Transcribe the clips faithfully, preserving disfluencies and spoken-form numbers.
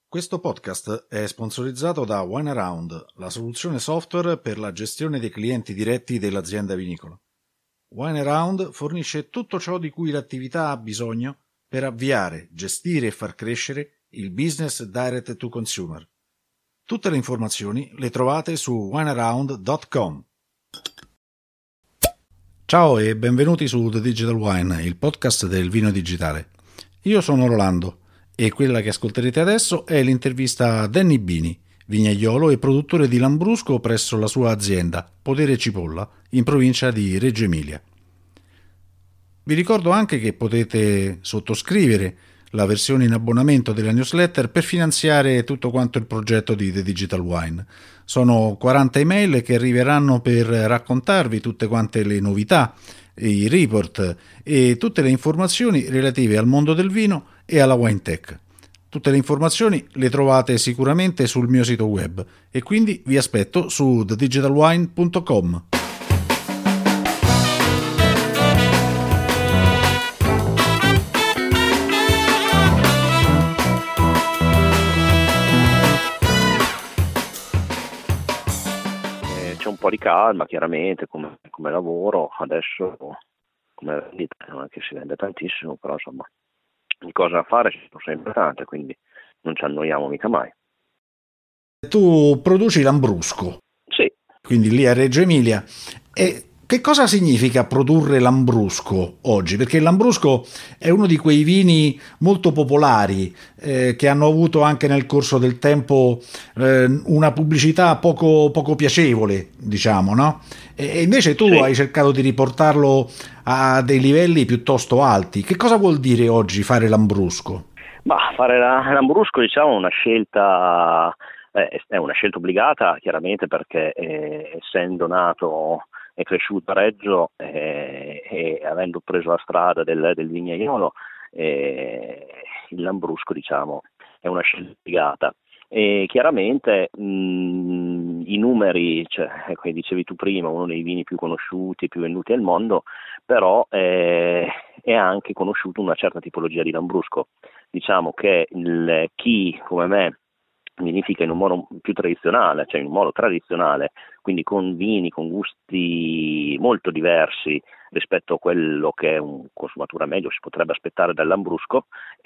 Questo podcast è sponsorizzato da WineAround, la soluzione software per la gestione dei clienti diretti dell'azienda vinicola. WineAround fornisce tutto ciò di cui l'attività ha bisogno per avviare, gestire e far crescere il business direct to consumer. Tutte le informazioni le trovate su wine around punto com. Ciao e benvenuti su The Digital Wine, il podcast del vino digitale. Io sono Rolando e quella che ascolterete adesso è l'intervista a Danny Bini, vignaiolo e produttore di Lambrusco presso la sua azienda, Podere Cipolla, in provincia di Reggio Emilia. Vi ricordo anche che potete sottoscrivere la versione in abbonamento della newsletter per finanziare tutto quanto il progetto di The Digital Wine. Sono quaranta email che arriveranno per raccontarvi tutte quante le novità, i report e tutte le informazioni relative al mondo del vino e alla wine tech. Tutte le informazioni le trovate sicuramente sul mio sito web e quindi vi aspetto su the digital wine punto com. C'è un po' di calma chiaramente come, come lavoro, adesso come vendita non è che si vende tantissimo, però insomma di cose da fare ci sono sempre tante, quindi non ci annoiamo mica mai. Tu produci Lambrusco, sì, quindi lì a Reggio Emilia, e che cosa significa produrre Lambrusco oggi? Perché il Lambrusco è uno di quei vini molto popolari eh, che hanno avuto anche nel corso del tempo eh, una pubblicità poco, poco piacevole, diciamo, no? E invece tu sì. hai cercato di riportarlo a dei livelli piuttosto alti. Che cosa vuol dire oggi fare Lambrusco? Ma fare la, Lambrusco, diciamo, è una scelta, eh, è una scelta obbligata, chiaramente, perché eh, essendo nato e cresciuto a Reggio eh, e avendo preso la strada del, del vignaiolo, eh, il Lambrusco, diciamo, è una scelta obbligata. E chiaramente mh, i numeri, cioè, come dicevi tu prima, uno dei vini più conosciuti, più venduti al mondo, però eh, è anche conosciuto una certa tipologia di Lambrusco. Diciamo che il, chi come me vinifica in un modo più tradizionale, cioè in un modo tradizionale, quindi con vini, con gusti molto diversi rispetto a quello che un consumatore medio si potrebbe aspettare dal Lambrusco,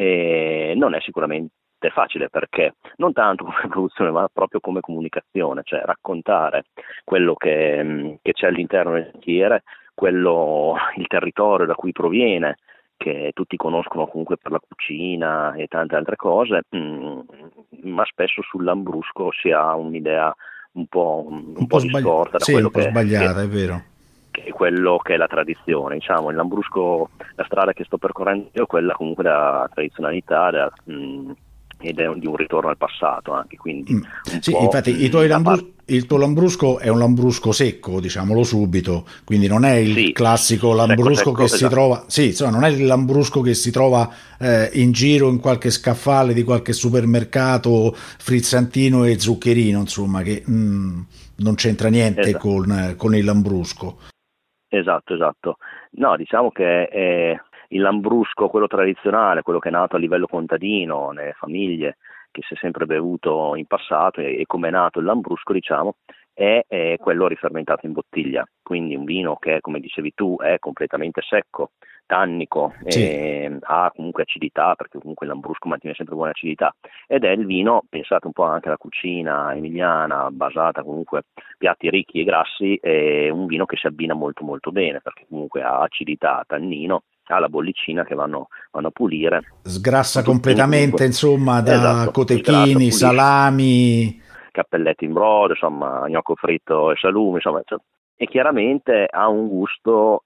eh, non è sicuramente facile, perché non tanto come produzione ma proprio come comunicazione, cioè raccontare quello che, che c'è all'interno del bicchiere, quello, il territorio da cui proviene, che tutti conoscono comunque per la cucina e tante altre cose, mh, ma spesso sul Lambrusco si ha un'idea un po', un un po' po' sbagli- distorta da sì, quello un po' che, sbagliata, che, è vero. che è quello che è la tradizione. Diciamo, il Lambrusco, la strada che sto percorrendo io è quella comunque della tradizionalità, da, mh, ed è di un ritorno al passato anche, quindi Mm. un Sì, po', infatti i mh, tuoi da Lambrus- parte- il tuo Lambrusco è un Lambrusco secco, diciamolo subito, quindi non è il sì, classico secco Lambrusco secco, che si esatto. trova, sì, insomma, non è il Lambrusco che si trova eh, in giro in qualche scaffale di qualche supermercato frizzantino e zuccherino, insomma, che mm, non c'entra niente esatto. con, con il Lambrusco. Esatto, esatto. No, diciamo che è il Lambrusco, quello tradizionale, quello che è nato a livello contadino, nelle famiglie, che si è sempre bevuto in passato, e, e come è nato il Lambrusco, diciamo, è, è quello rifermentato in bottiglia. Quindi un vino che, come dicevi tu, è completamente secco, tannico, Sì. e ha comunque acidità, perché comunque il Lambrusco mantiene sempre buona acidità, ed è il vino, pensate un po' anche alla cucina emiliana, basata comunque piatti ricchi e grassi, è un vino che si abbina molto molto bene, perché comunque ha acidità, tannino, ha la bollicina che vanno, vanno a pulire. Sgrassa Tutto completamente, comunque, insomma, da esatto, sgrassa, cotechini, pulisce, salami. cappelletti in brodo, insomma, gnocco fritto e salumi, insomma, cioè, e chiaramente ha un gusto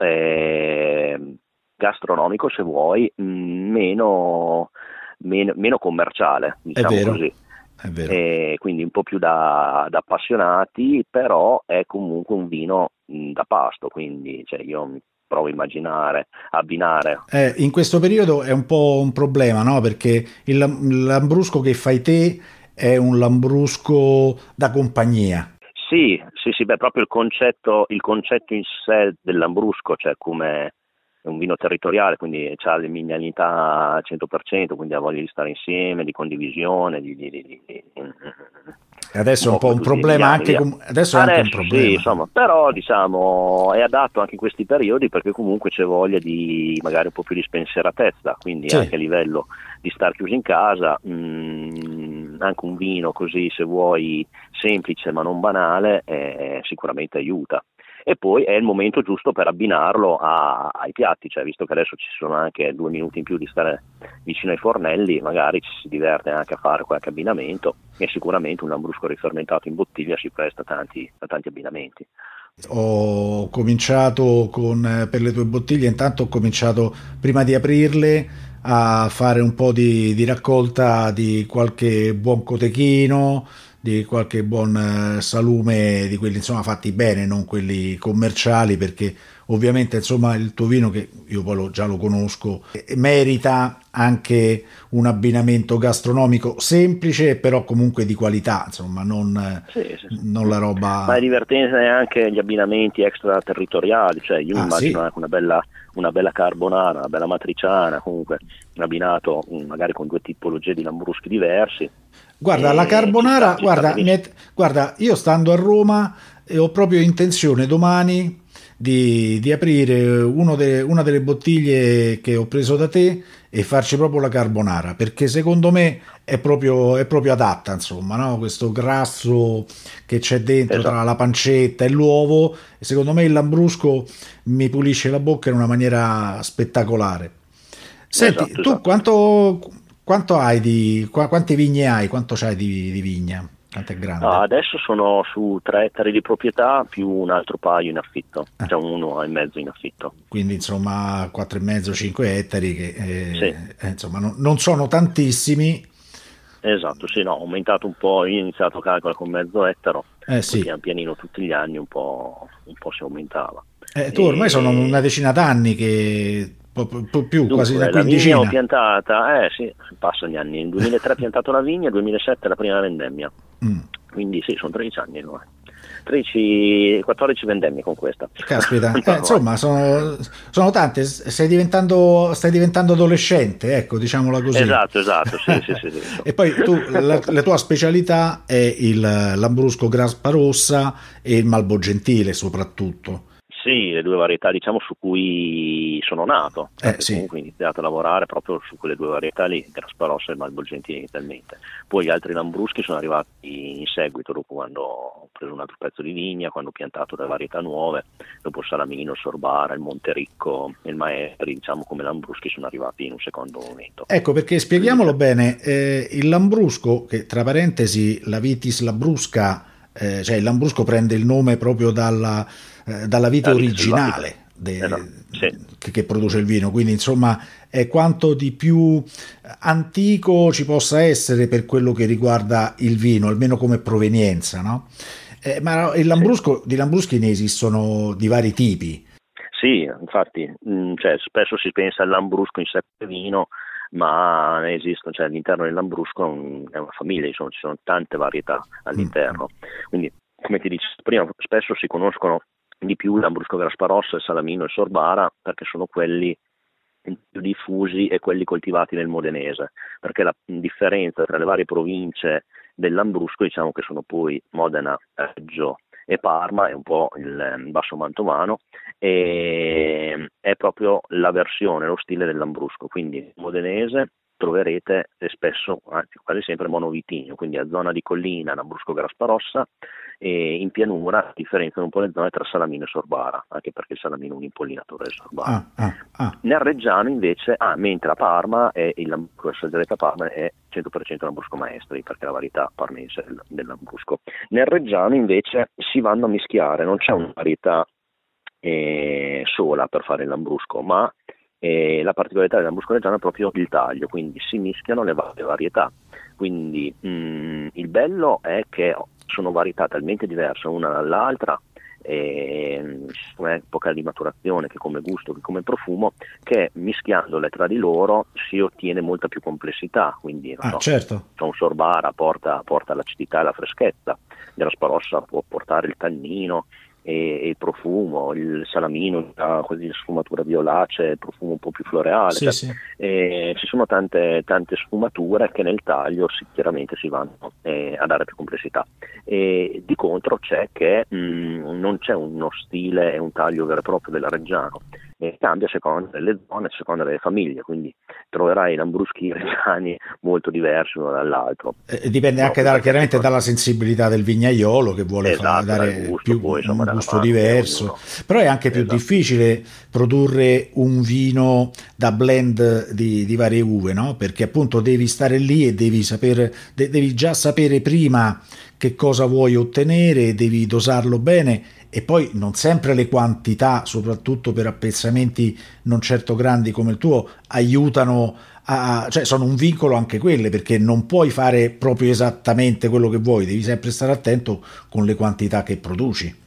eh, gastronomico, se vuoi, mh, meno, meno, meno commerciale, È diciamo vero, così. è vero. E quindi un po' più da, da appassionati, però è comunque un vino mh, da pasto, quindi cioè, io mi provo a immaginare, abbinare. Eh, in questo periodo è un po' un problema, no? Perché il, lam- il lambrusco che fai te è un lambrusco da compagnia. Sì, sì, sì, beh, proprio il concetto, il concetto in sé del Lambrusco, cioè come è un vino territoriale, quindi ha le mignanità al cento per cento, quindi ha voglia di stare insieme, di condivisione, di, di, di, di, di adesso è un po' un problema anche com- adesso è adesso anche un problema sì, insomma, però diciamo è adatto anche in questi periodi, perché comunque c'è voglia di magari un po' più di spensieratezza, quindi sì. anche a livello di star chiusi in casa, mh, anche un vino così, se vuoi, semplice ma non banale, eh, sicuramente aiuta. E poi è il momento giusto per abbinarlo a, ai piatti, cioè visto che adesso ci sono anche due minuti in più di stare vicino ai fornelli, magari ci si diverte anche a fare qualche abbinamento, e sicuramente un lambrusco rifermentato in bottiglia si presta a tanti, a tanti abbinamenti. Ho cominciato con, per le tue bottiglie, intanto ho cominciato prima di aprirle a fare un po' di, di raccolta di qualche buon cotechino, di qualche buon salume, di quelli insomma fatti bene, non quelli commerciali, perché ovviamente insomma il tuo vino, che io poi lo, già lo conosco, merita anche un abbinamento gastronomico semplice, però comunque di qualità, insomma non, sì, sì, sì. non la roba. Ma è divertente anche gli abbinamenti extraterritoriali, cioè io ah, immagino sì. anche una bella, una bella carbonara, una bella matriciana, comunque abbinato magari con due tipologie di lambruschi diversi. Guarda, la carbonara, ci sta, ci guarda, mi, guarda, io stando a Roma eh, ho proprio intenzione domani di, di aprire uno de, una delle bottiglie che ho preso da te e farci proprio la carbonara, perché secondo me è proprio, è proprio adatta, insomma, no? Questo grasso che c'è dentro, esatto, tra la pancetta e l'uovo, e secondo me il lambrusco mi pulisce la bocca in una maniera spettacolare. Senti, esatto, tu esatto. quanto... Quanto hai di, quante vigne hai? Quanto c'hai di, di vigna? Quanto è grande? No, adesso sono su tre ettari di proprietà più un altro paio in affitto, ah. cioè uno e mezzo in affitto. Quindi insomma quattro e mezzo, cinque ettari che eh, sì. eh, insomma non, non sono tantissimi. Esatto, sì, no, ho aumentato un po', io ho iniziato a calcola con mezzo ettaro, eh, sì. pian pianino tutti gli anni un po', un po' si aumentava. Eh, tu ormai e... sono una decina d'anni che... più, Dunque, quasi una la quindicina. vigna ho piantata, eh sì, passano gli anni. Nel duemilatré ho piantato la vigna, nel duemilasette la prima vendemmia. Mm. Quindi sì, sono tredici anni ormai. tredici, quattordici vendemmie con questa. Caspita, eh, insomma, sono, sono tante. Stai diventando, stai diventando adolescente, ecco, diciamola così. Esatto, esatto, sì, sì, sì, sì. E poi tu, la, la tua specialità è il lambrusco grappa rossa e il malbogentile soprattutto. Sì, le due varietà diciamo su cui sono nato, eh, sì. comunque ho iniziato a lavorare proprio su quelle due varietà lì, grappa rossa e malbogentile inizialmente. Poi gli altri lambruschi sono arrivati in seguito, dopo quando ho preso un altro pezzo di vigna, quando ho piantato delle varietà nuove, dopo il Salamino, il Sorbara, il Montericco e il Maestri, diciamo come lambruschi sono arrivati in un secondo momento. Ecco, perché spieghiamolo bene, eh, il lambrusco, che tra parentesi la vitis labrusca, eh, cioè il lambrusco prende il nome proprio dalla, eh, dalla vite originale de, esatto, sì. che, che produce il vino, quindi insomma è quanto di più antico ci possa essere per quello che riguarda il vino, almeno come provenienza, no? Eh, ma il lambrusco, sì. Di lambruschi ne esistono di vari tipi. Sì, infatti, mh, cioè, spesso si pensa al lambrusco in sé per vino, ma ne esistono, cioè all'interno del lambrusco è una famiglia, insomma, ci sono tante varietà all'interno. Mm. Quindi, come ti dicevo prima, spesso si conoscono di più il lambrusco grappa rossa, il Salamino e il Sorbara, perché sono quelli più diffusi e quelli coltivati nel modenese, perché la differenza tra le varie province del lambrusco, diciamo che sono poi Modena, Reggio e Parma, è un po' il basso mantovano, e è proprio la versione, lo stile del lambrusco. Quindi modenese troverete spesso, anzi quasi sempre monovitigno, quindi a zona di collina lambrusco grappa rossa, e in pianura differenziano un po' le zone tra Salamino e Sorbara, anche perché il Salamino è un impollinatore del Sorbara. Ah, ah, ah. Nel Reggiano invece, ah, mentre a Parma è il lambrusco, a Parma è cento per cento lambrusco Maestri, perché è la varietà parmense del, del lambrusco. Nel Reggiano invece si vanno a mischiare, non c'è una varietà eh, sola per fare il lambrusco, ma eh, la particolarità del lambrusco reggiano è proprio il taglio, quindi si mischiano le varie varietà. Quindi mh, il bello è che sono varietà talmente diverse una dall'altra, eh, come epoca di maturazione, che come gusto, che come profumo, che mischiandole tra di loro si ottiene molta più complessità. Quindi non ah, so, certo. un Sorbara porta, porta l'acidità e la freschezza, grappa rossa può portare il tannino, e, e il profumo, il salamino ha così sfumatura violacea, il profumo un po' più floreale, Sì, cioè, sì. eh, ci sono tante, tante sfumature che nel taglio si, chiaramente si vanno eh, a dare più complessità, e di contro c'è che mh, non c'è uno stile e un taglio vero e proprio della Reggiano, e cambia a seconda delle zone, a seconda delle famiglie, quindi troverai lambruschi reggiani molto diversi uno dall'altro. Eh, dipende anche Proprio da- perché chiaramente secondo- dalla sensibilità del vignaiolo che vuole fa- esatto, dal dare gusto più, poi insomma un dalla gusto mano che diverso, ognuno, però è anche più esatto. difficile produrre un vino da blend di, di varie uve, no? Perché appunto devi stare lì e devi sapere, de- devi già sapere prima che cosa vuoi ottenere, devi dosarlo bene e poi non sempre le quantità, soprattutto per appezzamenti non certo grandi come il tuo, aiutano a, cioè sono un vincolo anche quelle, perché non puoi fare proprio esattamente quello che vuoi, devi sempre stare attento con le quantità che produci.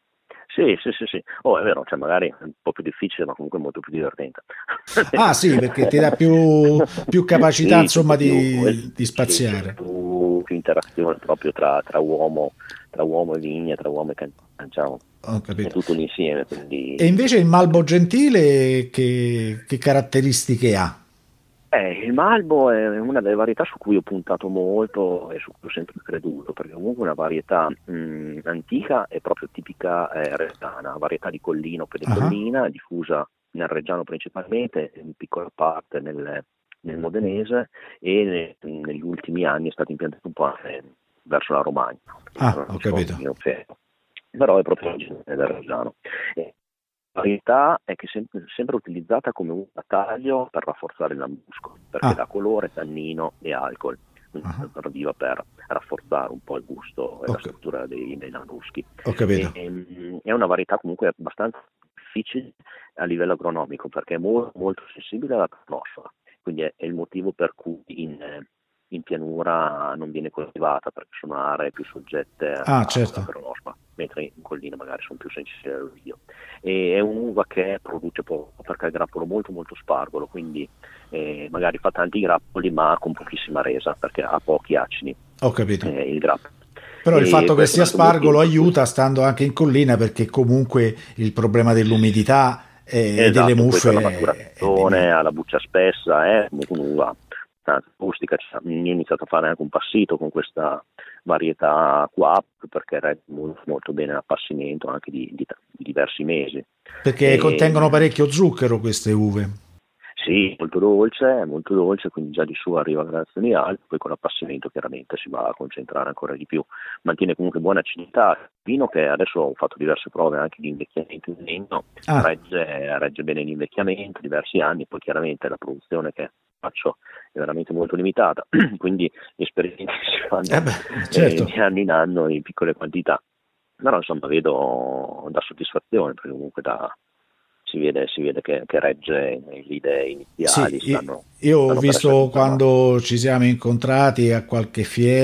Sì, sì, sì, sì. Oh, è vero, cioè magari è un po' più difficile, ma comunque molto più divertente. Ah sì, perché ti dà più, più capacità Sì, c'è un insomma po' più, di, di sì, c'è spaziare. più, più interazione proprio tra, tra uomo, tra uomo e vigna, tra uomo e can- diciamo, Ho è capito. tutto un insieme, E quindi invece il Malbo Gentile che, che caratteristiche ha? Eh, il Malbo è una delle varietà su cui ho puntato molto e su cui ho sempre creduto, perché comunque è una varietà mh, antica e proprio tipica eh, reggiana, varietà di collino per di Ah, collina, diffusa nel reggiano principalmente, in piccola parte nel, nel modenese, e ne- negli ultimi anni è stato impiantato un po' anche verso la Romagna, ah, non ho so, capito. mio ferro. Però è proprio origine del reggiano. E la varietà è che è sempre, sempre utilizzata come un taglio per rafforzare il lambrusco, perché Ah, dà colore, tannino e alcol, quindi ah, serviva per rafforzare un po' il gusto e ho, la ca- struttura dei, dei lambruschi. ho capito. E, ehm, è una varietà comunque abbastanza difficile a livello agronomico, perché è molto, molto sensibile alla atmosfera, quindi è, è il motivo per cui in, eh, in pianura non viene coltivata, perché sono aree più soggette Ah, a- alla certo. peronospa, mentre in collina magari sono più sensibili all'olio. E è un'uva che produce poco, perché è grappolo molto molto spargolo, quindi eh, magari fa tanti grappoli ma con pochissima resa, perché ha pochi acidi Ho capito. eh, il grappolo. Però il E fatto che questo è sia un altro motivo spargolo per cui, aiuta stando anche in collina, perché comunque il problema dell'umidità e delle esatto, poi per la muffe è di maturazione, meno. alla buccia spessa, è comunque un'uva tanto rustica. Io ho iniziato a fare anche un passito con questa varietà qua, perché regge molto, molto bene l'appassimento anche di, di, di diversi mesi. Perché contengono E, parecchio zucchero queste uve. sì, molto dolce, molto dolce, quindi già di su arriva a gradazioni alte, poi con l'appassimento chiaramente si va a concentrare ancora di più. Mantiene comunque buona acidità. Il vino, che adesso ho fatto diverse prove anche di invecchiamento in legno, Ah, regge, regge bene l'invecchiamento, diversi anni, poi chiaramente la produzione che faccio è veramente molto limitata, quindi le esperienze si eh fanno beh, eh, certo. di anno in anno in piccole quantità, però insomma vedo da soddisfazione, perché comunque da si vede, si vede che, che regge le idee Sì, iniziali, io stanno, io ho stanno per essere visto confermate. quando ci siamo incontrati a qualche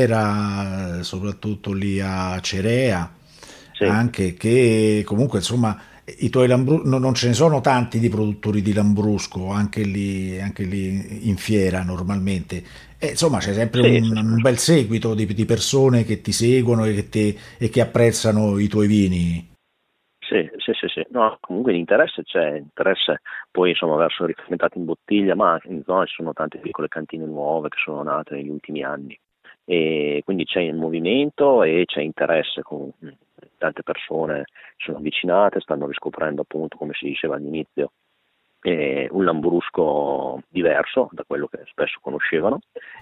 fiera, eh, soprattutto lì a Cerea, Sì, anche che comunque insomma i tuoi Lambrusco, non ce ne sono tanti di produttori di Lambrusco, anche lì, anche lì in fiera normalmente. E, insomma c'è sempre sì, un, sì, sì, un bel seguito di, di persone che ti seguono e che, ti- e che apprezzano i tuoi vini. sì, sì, sì, sì. No, comunque l'interesse c'è, interesse poi insomma verso rifermentati in bottiglia, ma anche in zona ci sono tante piccole cantine nuove che sono nate negli ultimi anni, e quindi c'è il movimento e c'è interesse, con tante persone si sono avvicinate, stanno riscoprendo appunto, come si diceva all'inizio, eh, un lambrusco diverso da quello che spesso conoscevano,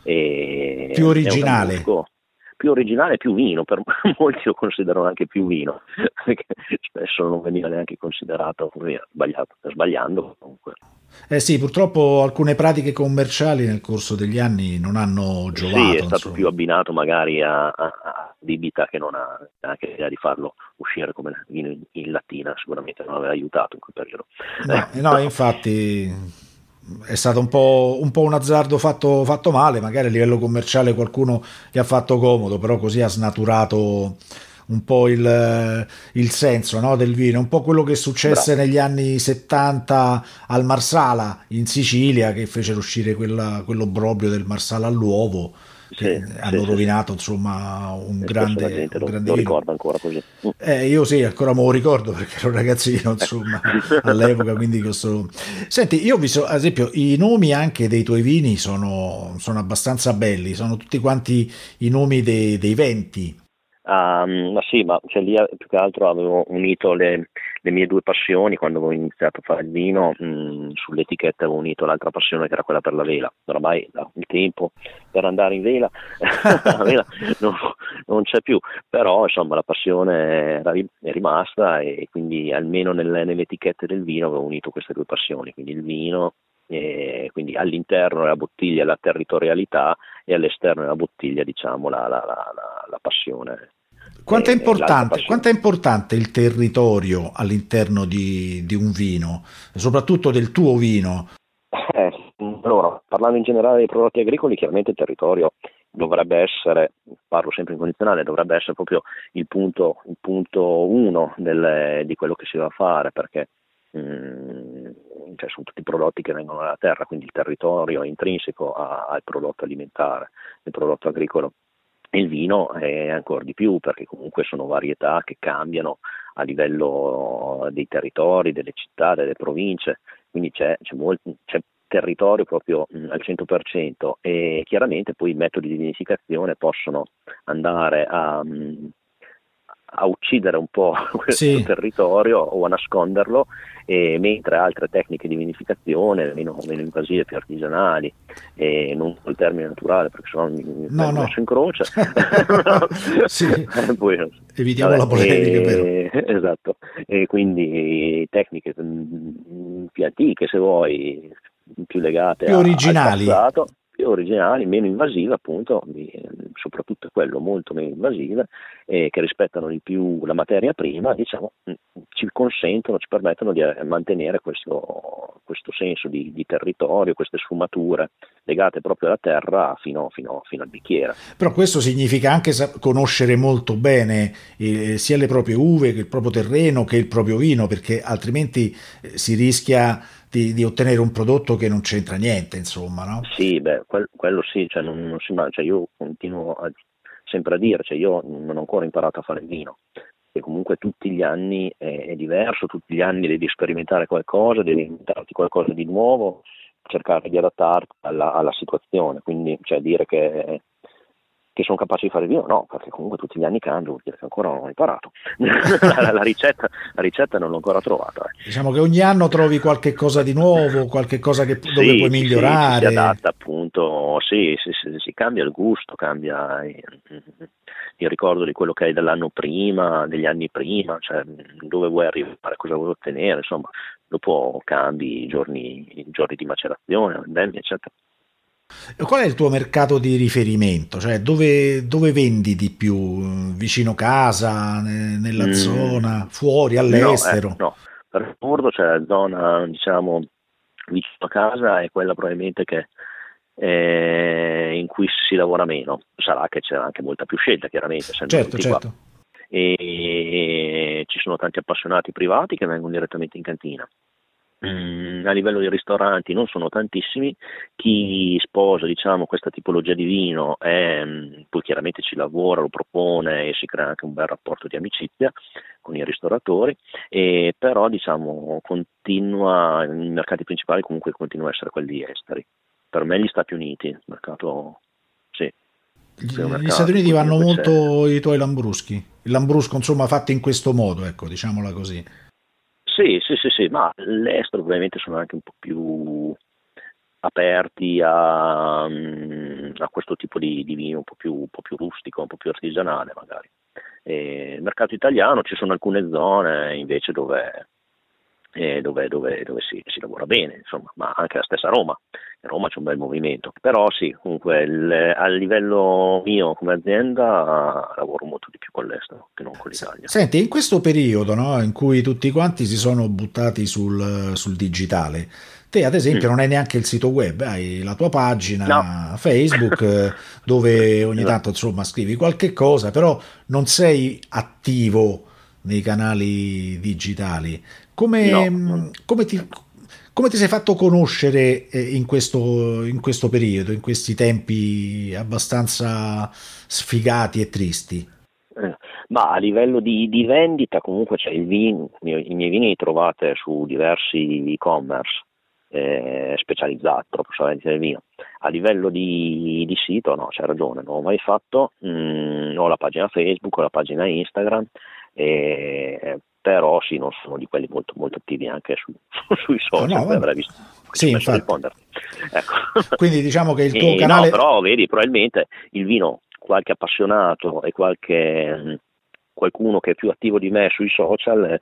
Più e è un originale. lambrusco più originale, più vino, per molti lo considerano anche più vino, perché spesso non veniva neanche considerato così, sbagliato, sbagliando comunque. Eh sì, purtroppo alcune pratiche commerciali nel corso degli anni non hanno Sì, è giovato, stato più insomma. abbinato magari a, a, a bibita, che non ha anche l'idea di farlo uscire come vino in, in lattina, sicuramente non aveva aiutato in quel periodo. No, eh, no, infatti è stato un po', un po' un azzardo fatto, fatto male, magari a livello commerciale qualcuno gli ha fatto comodo, però così ha snaturato un po' il, il senso, no, del vino, un po' quello che successe Bravo. negli anni settanta al Marsala in Sicilia, che fecero uscire quella, quello brobrio del Marsala all'uovo, sì, che sì, hanno sì, rovinato sì. insomma un E spesso la grande, gente un lo, grande lo vino. ricorda ancora così. Mm. Eh, io sì, ancora me lo ricordo perché ero un ragazzino, Ecco. insomma, all'epoca, quindi questo... Senti, io ho visto, ad esempio, i nomi anche dei tuoi vini sono, sono abbastanza belli, sono tutti quanti i nomi dei, dei venti. Ah, mm, ma sì, ma cioè, lì eh, più che altro avevo unito le, le mie due passioni quando avevo iniziato a fare il vino. Mm, sull'etichetta avevo unito l'altra passione che era quella per la vela. Ormai no, il tempo per andare in vela, la vela non, non c'è più, però insomma la passione era ri- è rimasta, e quindi almeno nelle, nelle etichette del vino avevo unito queste due passioni, quindi il vino, e quindi all'interno della bottiglia la territorialità, e all'esterno della bottiglia diciamo la, la, la, la, la passione, Quanto è eh, l'altra importante, passione. quanto è importante il territorio all'interno di, di un vino, soprattutto del tuo vino? Eh, allora, parlando in generale dei prodotti agricoli, chiaramente il territorio dovrebbe essere, parlo sempre in condizionale, dovrebbe essere proprio il punto, il punto uno del- di quello che si va a fare, perché mm, cioè, sono tutti prodotti che vengono dalla terra, quindi il territorio è intrinseco a- al prodotto alimentare, il prodotto agricolo. Il vino è ancora di più, perché comunque sono varietà che cambiano a livello dei territori, delle città, delle province, quindi c'è, c'è, molto, c'è territorio proprio mh, al cento per cento, e chiaramente poi i metodi di vinificazione possono andare a, mh, a uccidere un po' questo Sì, territorio o a nasconderlo, e mentre altre tecniche di vinificazione meno, meno invasive, più artigianali, e non col termine naturale perché sennò mi mi no, vengo no. messo in croce. Sì, Eh, poi, evitiamo vabbè, la polemica, però. e, esatto, e quindi tecniche mh, più antiche, se vuoi, più legate Più a- al originali. passato, più originali, meno invasive appunto, di- soprattutto quello molto meno invasive, e che rispettano di più la materia prima, diciamo, mh, ci consentono, ci permettono di eh, mantenere questo, questo senso di, di territorio, queste sfumature legate proprio alla terra fino, fino- fino al bicchiere. Però questo significa anche sa- conoscere molto bene eh, sia le proprie uve che il proprio terreno che il proprio vino, perché altrimenti eh, si rischia di, di ottenere un prodotto che non c'entra niente, insomma, no? Sì, beh, quel- quello sì, cioè non, non si, ma- cioè io continuo a- sempre a dire, cioè io non ho ancora imparato a fare il vino, e comunque tutti gli anni è, è diverso, tutti gli anni devi sperimentare qualcosa, devi inventarti qualcosa di nuovo, cercare di adattarti alla, alla situazione, quindi cioè dire che, che sono capace di fare il vino, no, perché comunque tutti gli anni cambio, vuol dire che ancora non ho imparato. la, la ricetta, la ricetta non l'ho ancora trovata. eh. Diciamo che ogni anno trovi qualche cosa di nuovo, qualche cosa che, dove Sì, puoi ci si, ci si migliorare. adatta appunto, sì, sì, sì, si cambia il gusto, cambia il, il ricordo di quello che hai dell'anno prima, degli anni prima, cioè dove vuoi arrivare, cosa vuoi ottenere, insomma, dopo cambi i giorni, i giorni di macerazione, vendemmia, eccetera. E qual è il tuo mercato di riferimento? Cioè, dove, dove vendi di più? Vicino casa, ne- nella Mm, zona, fuori, no, eh, all'estero? no, per Bordo c'è la zona, diciamo, vicino a casa, è quella probabilmente che eh, in cui si lavora meno. Sarà che c'è anche molta più scelta, chiaramente, essendo Certo, venuti qua. certo. E ci sono tanti appassionati privati che vengono direttamente in cantina. Mm, a livello di ristoranti non sono tantissimi, chi sposa diciamo questa tipologia di vino è, mm, poi chiaramente ci lavora, lo propone e si crea anche un bel rapporto di amicizia con i ristoratori, e però diciamo continua, i mercati principali comunque continuano a essere quelli esteri. Per me gli Stati Uniti, il mercato, sì, il primo Gli gli Stati mercato, Uniti poi vanno comunque c'è. molto i tuoi lambruschi. Il lambrusco, insomma, fatto in questo modo, ecco, diciamola così. Sì, sì, sì, sì, ma l'estero probabilmente sono anche un po' più aperti a, mm, a questo tipo di, di vino un po' più, un po' più rustico, un po' più artigianale magari. E nel mercato italiano ci sono alcune zone invece dove, eh, dove, dove, dove si, si lavora bene, insomma, ma anche la stessa Roma. A Roma c'è un bel movimento, però sì, comunque il- a livello mio come azienda lavoro molto di più con l'estero che non con Se- l'Italia. Senti, in questo periodo, no, in cui tutti quanti si sono buttati sul, sul digitale, te ad esempio Mm. non hai neanche il sito web, hai la tua No. pagina Facebook eh, dove ogni Esatto. tanto insomma scrivi qualche cosa, però non sei attivo nei canali digitali. No, Come, non- come ti, Come ti sei fatto conoscere eh, in questo, in questo periodo, in questi tempi abbastanza sfigati e tristi? Eh, Ma a livello di, di vendita comunque c'è il vino, i miei i miei vini li trovate su diversi e-commerce eh, specializzati proprio sulla vendita del vino. A livello di, di sito no, c'è ragione, non ho mai fatto, mm, ho la pagina Facebook, ho la pagina Instagram, eh, però sì, non sono di quelli molto, molto attivi anche su- sui Ah, social, no, poi vabbè. avrei visto, Sì, ci ho messo a infatti. rispondere. Ecco. Quindi diciamo che il tuo E no, canale... però vedi, probabilmente il vino, qualche appassionato e qualche mh, qualcuno che è più attivo di me sui social,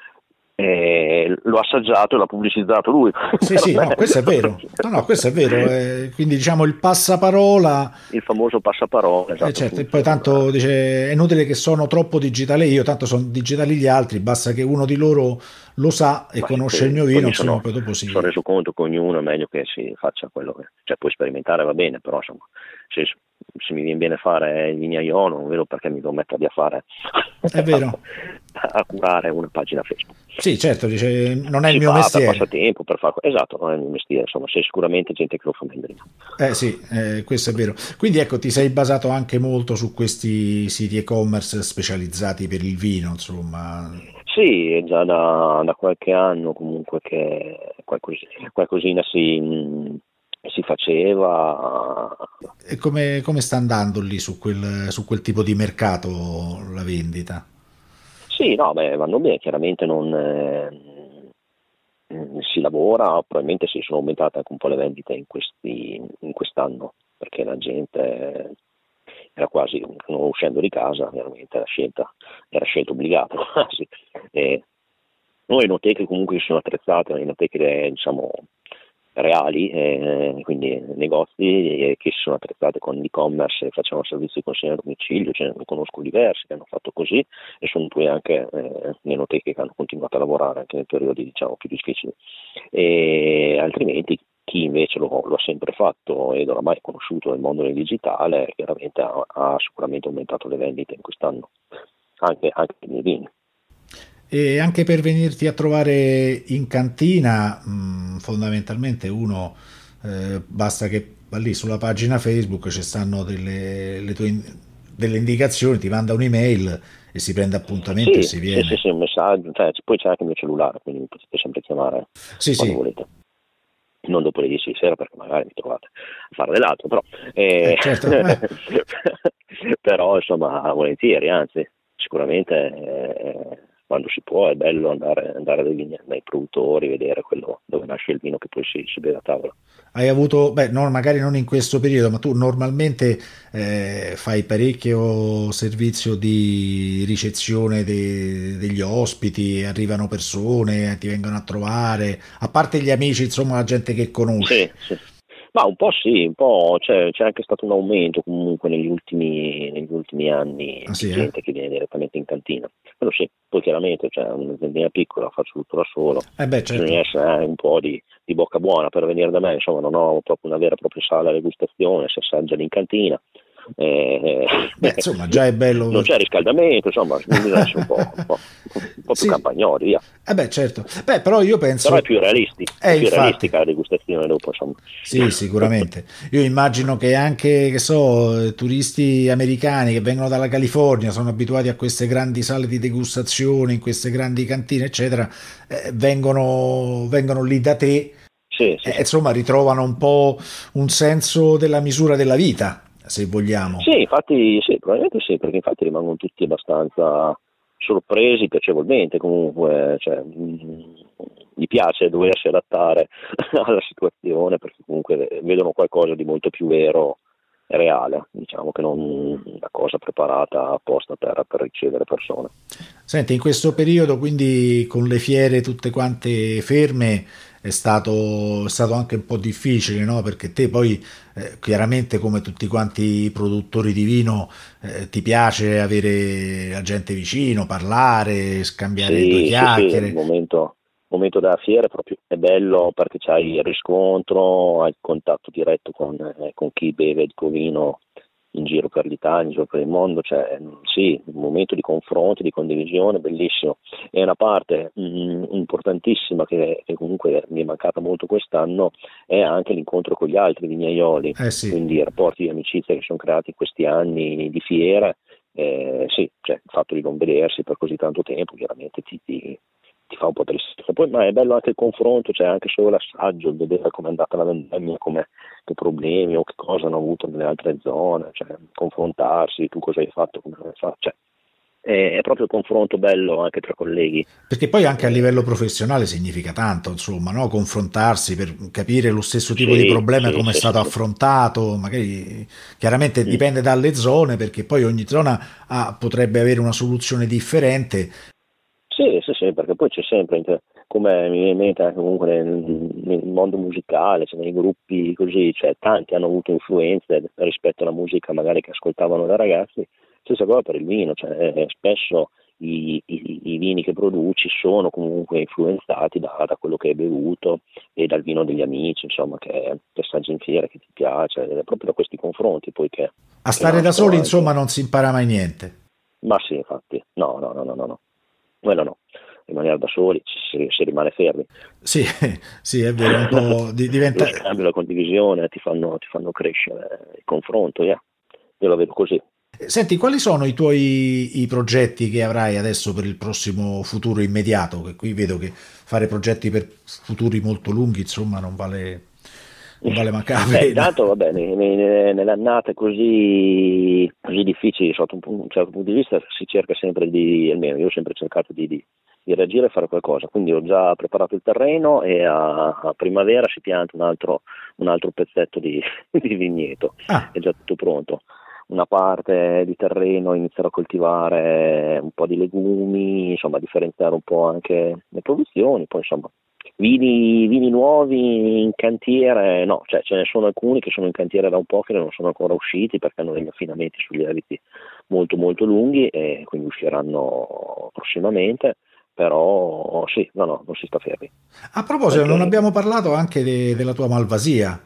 eh, lo ha assaggiato e l'ha pubblicizzato lui. Sì, sì, Non no, è- questo è vero. No, no, questo è vero. eh, quindi diciamo il passaparola. Il famoso passaparola, Eh esatto, certo, e poi tanto funziona. dice è inutile che sono troppo digitale io, tanto sono digitali gli altri, basta che uno di loro lo sa e Ma sì, conosce il poi, mio poi vino, mi insomma, sono, poi dopo mi sono si... reso conto che ognuno è meglio che si faccia quello che, cioè puoi sperimentare va bene, però insomma, se, se mi viene bene fare il vignaiolo, non vedo perché mi devo metterli a fare, È vero. a curare una pagina Facebook. Sì, certo, dice non è il Si mio fa per mestiere. passatempo, per fare, esatto, non è il mio mestiere, insomma, c'è sicuramente gente che lo fa meglio di me. Eh sì, eh, questo è vero. Quindi ecco, ti sei basato anche molto su questi siti e-commerce specializzati per il vino, insomma. Sì, è già da, da qualche anno comunque che qualcos- qualcosina si, mh, si faceva. E come, come sta andando lì su quel, su quel tipo di mercato la vendita? Sì, no, beh, vanno bene, chiaramente non eh, mh, si lavora, probabilmente si sono aumentate anche un po' le vendite in, questi, in quest'anno, perché la gente era quasi, non uscendo di casa, veramente era scelta, era scelta obbligata quasi. E noi enoteche comunque si sono attrezzate, enoteche diciamo reali, eh, quindi negozi eh, che si sono attrezzate con l'e-commerce e facevano servizi di consegna a domicilio, ce ne conosco diversi che hanno fatto così e sono poi anche eh, enoteche che hanno continuato a lavorare anche nei periodi diciamo più difficili. E altrimenti chi invece lo, lo ha sempre fatto ed oramai è conosciuto nel mondo del digitale chiaramente ha, ha sicuramente aumentato le vendite in quest'anno, anche, anche nei vini. E anche per venirti a trovare in cantina, mh, fondamentalmente uno eh, basta che va lì sulla pagina Facebook, ci stanno delle, le tue in- delle indicazioni, ti manda un'email e si prende appuntamento e Sì, si sì, sì, viene. sì, un messaggio, cioè, poi c'è anche il mio cellulare, quindi mi potete sempre chiamare Sì, quando sì, volete. Non dopo le dieci di sera perché magari mi trovate a fare dell'altro, però, eh, eh, certo. eh. però insomma volentieri, anzi sicuramente eh, quando si può è bello andare, andare dai, vigna- dai produttori, vedere quello dove nasce il vino che poi si, si beve a tavola. Hai avuto, beh, no, magari non in questo periodo, ma tu normalmente eh, fai parecchio servizio di ricezione de- degli ospiti, arrivano persone, ti vengono a trovare, a parte gli amici, insomma, la gente che Sì, conosci. sì. Ma un po' sì, un po' c'è, c'è anche stato un aumento comunque negli ultimi, negli ultimi anni Ah di sì, eh? gente che viene direttamente in cantina. Quello sì, poi chiaramente c'è un'aziendina piccola, faccio tutto da solo, Eh beh, certo. bisogna essere eh, un po' di, di bocca buona per venire da me, insomma non ho proprio una vera e propria sala di degustazione, si assaggiano in cantina, eh, Beh, insomma, già è bello. non c'è riscaldamento, insomma bisogna essere un po', un po', un po' più Sì, campagnoli, via. eh beh, certo. Beh, però io Però è penso... più realisti, è Eh, più infatti. realistica la degustazione dopo, insomma. Sì, sicuramente. Io immagino che anche, che so, eh, turisti americani che vengono dalla California, sono abituati a queste grandi sale di degustazione, in queste grandi cantine, eccetera, eh, vengono, vengono lì da te, Sì, sì, e sì. insomma ritrovano un po' un senso della misura della vita, se vogliamo. Sì, infatti sì, probabilmente sì, perché infatti rimangono tutti abbastanza sorpresi piacevolmente comunque, cioè, mh, gli piace doversi adattare alla situazione perché comunque vedono qualcosa di molto più vero e reale, diciamo che non una cosa preparata apposta per, per ricevere persone. Senti, in questo periodo, quindi con le fiere tutte quante ferme, è stato, è stato anche un po' difficile, no? Perché te poi, eh, chiaramente, come tutti quanti i produttori di vino, eh, ti piace avere la gente vicino, parlare, scambiare due Sì, sì, sì, il chiacchiere. momento, il momento della fiera è proprio è bello perché c'hai il riscontro, hai il contatto diretto con, eh, con chi beve il tuo vino in giro per l'Italia, in giro per il mondo, cioè sì, un momento di confronto, di condivisione, bellissimo. E una parte mh, importantissima che, che comunque mi è mancata molto quest'anno è anche l'incontro con gli altri vignaioli, Eh sì. quindi i rapporti di amicizia che sono creati in questi anni di fiera, eh, sì, cioè il fatto di non vedersi per così tanto tempo chiaramente ti, ti, ti fa un po' tristezza. Poi ma è bello anche il confronto, cioè anche solo l'assaggio, il vedere com'è andata la vendemmia, come, che problemi o che cosa hanno avuto nelle altre zone, cioè confrontarsi, tu cosa hai fatto, come hai fatto, cioè è, è proprio il confronto bello anche tra colleghi. Perché poi anche a livello professionale significa tanto, insomma, no? Confrontarsi per capire lo stesso tipo di Sì, problema sì, come è sì, stato sì, sì. affrontato, magari chiaramente Mm. dipende dalle zone, perché poi ogni zona ha- potrebbe avere una soluzione differente. Sì, sì, sì, perché poi c'è sempre, inter- come mi viene in mente anche comunque nel, nel mondo musicale, cioè nei gruppi così, cioè tanti hanno avuto influenze rispetto alla musica magari che ascoltavano da ragazzi, stessa cosa per il vino, cioè eh, spesso i, i- i vini che produci sono comunque influenzati da, da quello che hai bevuto e dal vino degli amici, insomma, che, che assaggi in fiera, che ti piace, è proprio da questi confronti poi che, A che stare da soli, nascono insomma, anche. non si impara mai niente. Ma sì, infatti, no, no, no, no, no, no. Quello no, rimanere da soli ci si, si rimane fermi. Sì, sì, è vero, un po' di- Lo diventa. scambio, la condivisione ti fanno, ti fanno crescere, il confronto, yeah. Io lo vedo così. Senti, quali sono i tuoi i progetti che avrai adesso per il prossimo futuro immediato? Che qui vedo che fare progetti per futuri molto lunghi, insomma, non vale, non vale manca la Eh, pena. intanto, vabbè, ne- ne- nelle annate così, così difficili, sotto un, pu- un certo punto di vista, si cerca sempre di, almeno io ho sempre cercato di, di, di reagire e fare qualcosa. Quindi ho già preparato il terreno e a, a primavera si pianta un altro, un altro pezzetto di, di vigneto, Ah, è già tutto pronto. Una parte di terreno inizierò a coltivare un po' di legumi, insomma, differenziare un po' anche le produzioni, poi insomma. Vini, vini nuovi in cantiere, no, cioè ce ne sono alcuni che sono in cantiere da un po' che non sono ancora usciti perché hanno degli affinamenti sugli lieviti molto molto lunghi e quindi usciranno prossimamente, però sì, no, no, non si sta fermi. a proposito, non Anche, abbiamo parlato anche de- della tua Malvasia.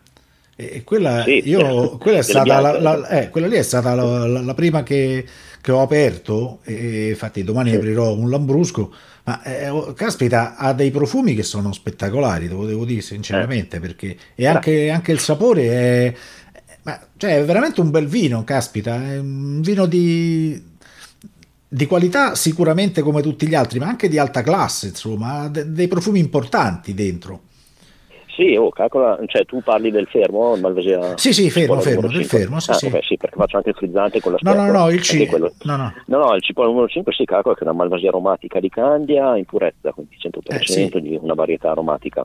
E quella, sì, io, quella è delle stata la, bianche, la- eh, quella lì è stata la, la- la prima che, che ho aperto. E infatti domani sì, aprirò un Lambrusco. Ma eh, oh, caspita, ha dei profumi che sono spettacolari, te lo devo dire eh, sinceramente, perché e grazie. anche, anche il sapore è, ma, cioè, è veramente un bel vino, caspita, è un vino di, di qualità sicuramente come tutti gli altri, ma anche di alta classe, insomma, ha de- dei profumi importanti dentro. Sì, oh, calcola, cioè tu parli del fermo, il Malvasia Sì, sì, fermo, cipolla numero fermo, del cinque. fermo, sì, Ah, sì. ok, sì, perché faccio anche il frizzante con la No, no, specola, no, il anche C, quello. no, no, No, no, il cipolla numero cinque si calcola che è una Malvasia aromatica di Candia in purezza, quindi eh cento per cento sì, di una varietà aromatica,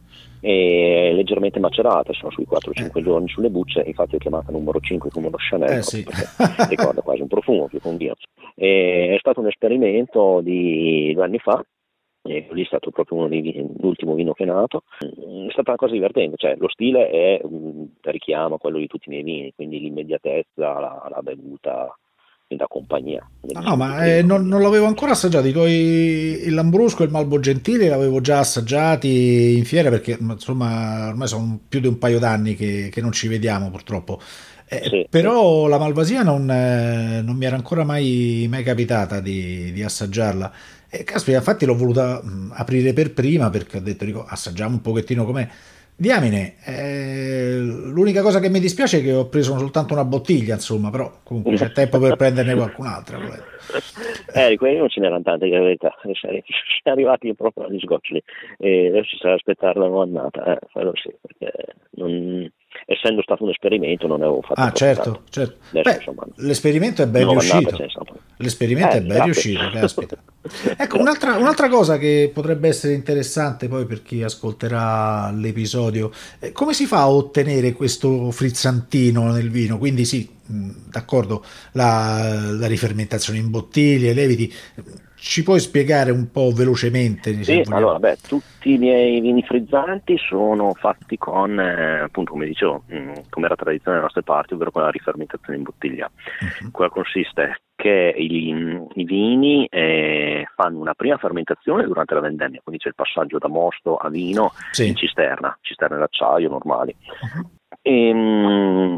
e leggermente macerata, sono sui eh, quattro cinque giorni sulle bucce, infatti ho chiamata numero cinque come lo Chanel, eh proprio sì. perché ricorda quasi un profumo più che un vino. E è stato un esperimento di due anni fa. E lì è stato proprio uno dei vini, l'ultimo vino che è nato. Mm, È stata una cosa divertente, cioè lo stile è mm, richiama quello di tutti i miei vini, quindi l'immediatezza, la, la bevuta e la compagnia No, degli no, studi ma eh, prima. non, Quindi. non l'avevo ancora assaggiato. I tuoi, il Lambrusco e il Malbo Gentile l'avevo già assaggiati in fiera perché insomma ormai sono più di un paio d'anni che, che non ci vediamo purtroppo. Eh, Sì, sì. però la Malvasia non, eh, non mi era ancora mai, mai capitata di, di assaggiarla. E caspita, infatti l'ho voluta mh, aprire per prima perché ho detto, dico, assaggiamo un pochettino com'è. Diamine, eh, l'unica cosa che mi dispiace è che ho preso soltanto una bottiglia, insomma, però comunque c'è tempo per prenderne qualcun'altra. volendo. Eh, di quelli non ce n'erano tante, in realtà, siamo arrivati proprio agli sgoccioli e adesso ci sarà da aspettare la nuova annata, eh, quello sì, perché non, essendo stato un esperimento non ne avevo fatto Ah, proprio tanto. certo, certo. Adesso Beh, insomma, l'esperimento è ben nuova annata ce riuscito. ne sono. L'esperimento è Eh, ben grazie. riuscito, caspita. Ecco, Grazie. un'altra, un'altra cosa che potrebbe essere interessante poi per chi ascolterà l'episodio, eh, come si fa a ottenere questo frizzantino nel vino? Quindi sì, mh, d'accordo, la, la rifermentazione in bottiglie, lieviti. Ci puoi spiegare un po' velocemente, se Sì, vogliamo? allora, beh, tutti i miei vini frizzanti sono fatti con, eh, appunto, come dicevo, mh, come era tradizione dalle nostre parti, ovvero con la rifermentazione in bottiglia. Mhm. Quella consiste che i, i vini eh, fanno una prima fermentazione durante la vendemmia, quindi c'è il passaggio da mosto a vino in Sì. cisterna, cisterne d'acciaio normali. Mhm. E, mh,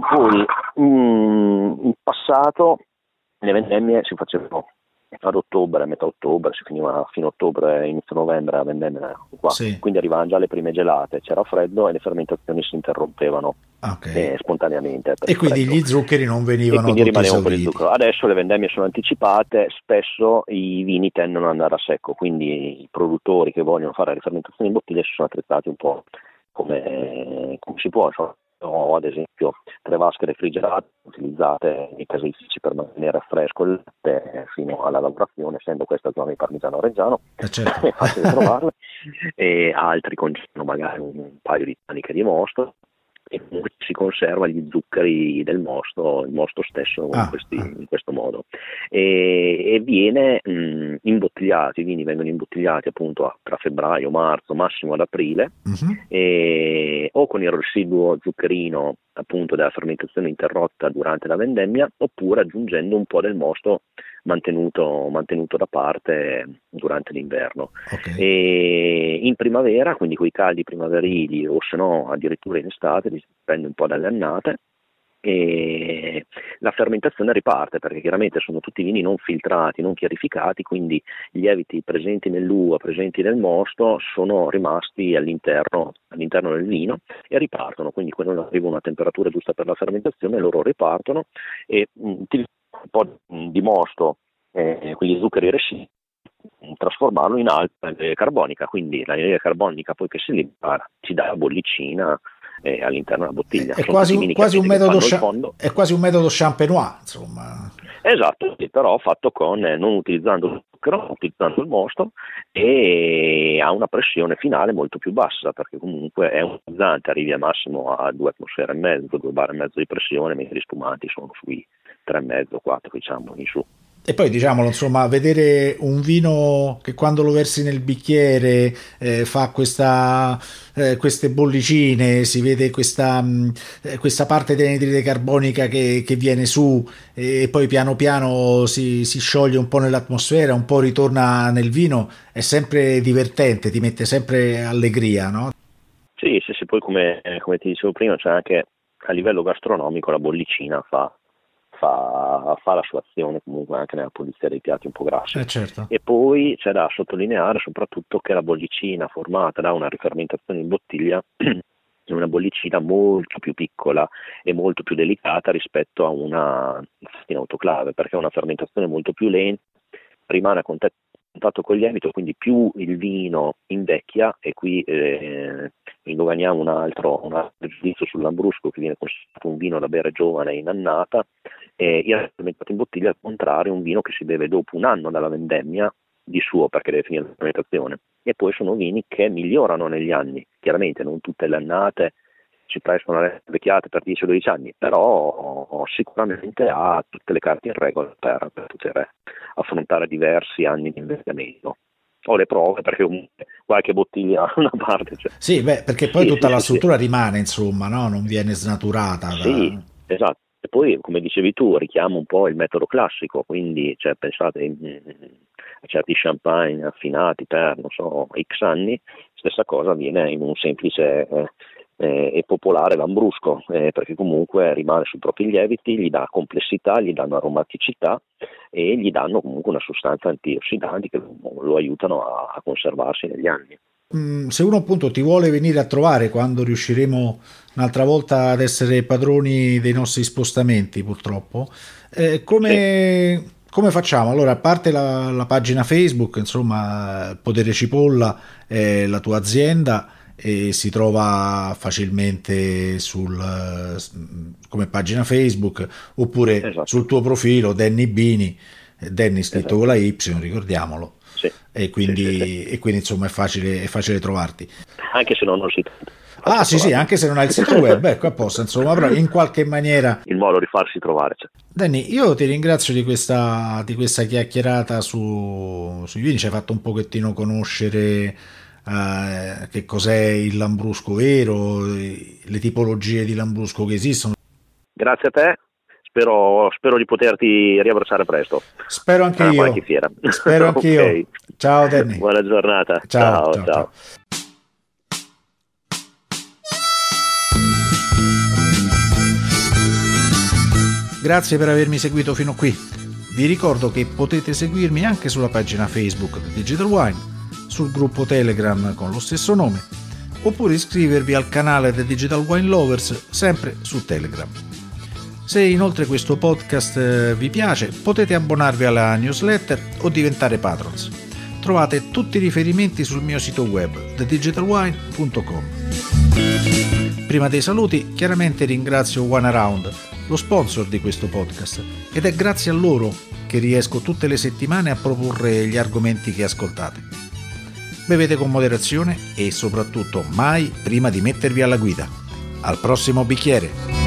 Poi mh, in passato le vendemmie si facevano ad ottobre, a metà ottobre, si finiva fino a ottobre, inizio novembre la vendemmia qua, Sì. quindi arrivavano già le prime gelate, c'era freddo e le fermentazioni si interrompevano Okay. eh, spontaneamente. Per E quindi freddo. gli zuccheri non venivano e quindi tutti rimanevano con il esauriti. zucchero. Adesso le vendemmie sono anticipate, spesso i vini tendono ad andare a secco, quindi i produttori che vogliono fare la rifermentazione in bottiglia si sono attrezzati un po' come, come si può. Ho ad esempio tre vasche refrigerate utilizzate nei caseifici per mantenere fresco il latte fino alla lavorazione, essendo questa zona di parmigiano reggiano, Eh, certo. è facile trovarle, e altri congelano magari un paio di taniche di mosto, e comunque si conserva gli zuccheri del mosto, il mosto stesso Ah, in, questi, ah. in questo modo, e, e viene mh, imbottigliato, i vini vengono imbottigliati appunto a, tra febbraio, marzo, massimo ad aprile, Mhm. e, o con il residuo zuccherino appunto della fermentazione interrotta durante la vendemmia, oppure aggiungendo un po' del mosto mantenuto, mantenuto da parte durante l'inverno. Ok. E in primavera, quindi con i caldi primaverili, o se no addirittura in estate, dipende un po' dalle annate, e la fermentazione riparte, perché chiaramente sono tutti vini non filtrati, non chiarificati, quindi gli lieviti presenti nell'uva, presenti nel mosto, sono rimasti all'interno, all'interno del vino e ripartono, quindi quando arriva una temperatura giusta per la fermentazione loro ripartono e mh, utilizzano un po' di mosto, eh, quindi zuccheri residui, trasformarlo in anidride carbonica, quindi l'anidride carbonica poi che si libera ci dà la bollicina eh, all'interno della bottiglia. È Sono quasi, tutti un, vini quasi un che metodo fanno il cha- fondo. è quasi un metodo champenois, insomma. Esatto, sì, però fatto con eh, non utilizzando il zucchero, utilizzando il mosto, e ha una pressione finale molto più bassa, perché comunque è un frizzante, arrivi al massimo a due atmosfere e mezzo, due bar e mezzo di pressione, mentre gli spumanti sono sui tre e mezzo, quattro, diciamo, in su. E poi diciamolo, insomma, vedere un vino che quando lo versi nel bicchiere eh, fa questa, eh, queste bollicine, si vede questa, mh, eh, questa parte dell'anidride carbonica che, che viene su e poi piano piano si, si scioglie un po' nell'atmosfera, un po' ritorna nel vino, è sempre divertente, ti mette sempre allegria, no? Sì, sì, sì, poi come, eh, come ti dicevo prima, c'è anche a livello gastronomico la bollicina fa Fa, fa la sua azione comunque anche nella pulizia dei piatti un po' grassi. Eh certo. E poi c'è da sottolineare soprattutto che la bollicina formata da una rifermentazione in bottiglia è una bollicina molto più piccola e molto più delicata rispetto a una in autoclave, perché è una fermentazione molto più lenta, rimane a contatto con il lievito, quindi più il vino invecchia, e qui eh, indoganiamo un altro, un altro giudizio sull'Lambrusco, che viene considerato un vino da bere giovane in annata, e il fermentato in bottiglia al contrario è un vino che si beve dopo un anno dalla vendemmia di suo, perché deve finire la fermentazione, e poi sono vini che migliorano negli anni. Chiaramente non tutte le annate si prestano alle vecchiate per dieci o dodici anni, però sicuramente ha tutte le carte in regola per, per poter affrontare diversi anni di invecchiamento. Ho le prove, perché comunque qualche bottiglia da una parte c'è. Sì, beh, perché poi Sì, tutta sì, la sì, struttura sì. rimane, insomma, no? Non viene snaturata. Da... Sì, esatto. E poi, come dicevi tu, richiamo un po' il metodo classico, quindi cioè, pensate mm, a certi champagne affinati per, non so, X anni, stessa cosa avviene in un semplice eh, eh, e popolare Lambrusco, eh, perché comunque rimane sui propri lieviti, gli dà complessità, gli danno aromaticità e gli danno comunque una sostanza antiossidanti che lo, lo aiutano a, a conservarsi negli anni. Mm, se uno appunto ti vuole venire a trovare quando riusciremo un'altra volta ad essere padroni dei nostri spostamenti, purtroppo, eh, come, Sì. come facciamo? Allora, a parte la, la pagina Facebook, insomma, Podere Cipolla è la tua azienda e si trova facilmente sul, come pagina Facebook, oppure Esatto. sul tuo profilo Danny Bini, Danny scritto Esatto. con la Y, ricordiamolo. Sì. E quindi, Sì, sì, sì. e quindi insomma è facile, è facile trovarti. Anche se non ho il sito. Ah sì sì, anche se non hai il sito web, ecco apposta, insomma, però in qualche maniera. Il modo di farsi trovare c'è. Danny, io ti ringrazio di questa, di questa chiacchierata su, sui vini, ci hai fatto un pochettino conoscere eh, che cos'è il Lambrusco vero, le tipologie di Lambrusco che esistono. Grazie a te. Spero, spero di poterti riabbracciare presto. Spero anche a io. qualche fiera. Spero anche Okay. io. Ciao Danny. Buona giornata. Ciao, ciao. ciao, ciao. ciao. Grazie per avermi seguito fino qui. Vi ricordo che potete seguirmi anche sulla pagina Facebook The Digital Wine, sul gruppo Telegram con lo stesso nome, oppure iscrivervi al canale The Digital Wine Lovers sempre su Telegram. Se inoltre questo podcast vi piace, potete abbonarvi alla newsletter o diventare patrons. Trovate tutti i riferimenti sul mio sito web the digital wine punto com. Prima dei saluti, chiaramente ringrazio One Around, lo sponsor di questo podcast, ed è grazie a loro che riesco tutte le settimane a proporre gli argomenti che ascoltate. Bevete con moderazione e soprattutto mai prima di mettervi alla guida. Al prossimo bicchiere!